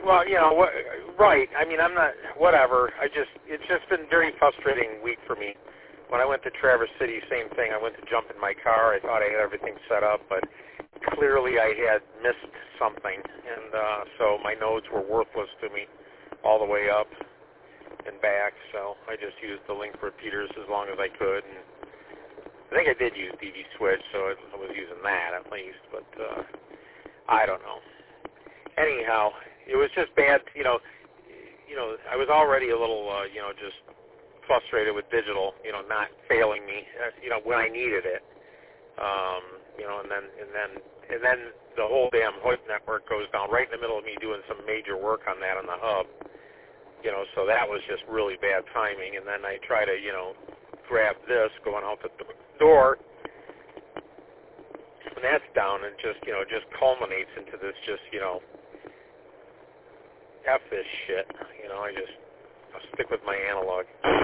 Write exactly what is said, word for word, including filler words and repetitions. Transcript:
Well, you know, what, right. I mean, I'm not, whatever. I just, it's just been a very frustrating week for me. When I went to Traverse City, same thing. I went to jump in my car. I thought I had everything set up, but clearly I had missed something. And uh, so my nodes were worthless to me all the way up and back. So I just used the link repeaters as long as I could. And I think I did use D V Switch, so I was using that at least. But uh, I don't know. Anyhow, it was just bad. You know, you know, I was already a little, uh, you know, just frustrated with digital, you know, not failing me, uh, you know, when I needed it. Um, you know, and then and then and then the whole damn Hoyt network goes down right in the middle of me doing some major work on that on the hub. You know, so that was just really bad timing. And then I try to, you know, grab this going out the door, and that's down, and just, you know, just culminates into this just, you know, F this shit. You know, I just I'll stick with my analog.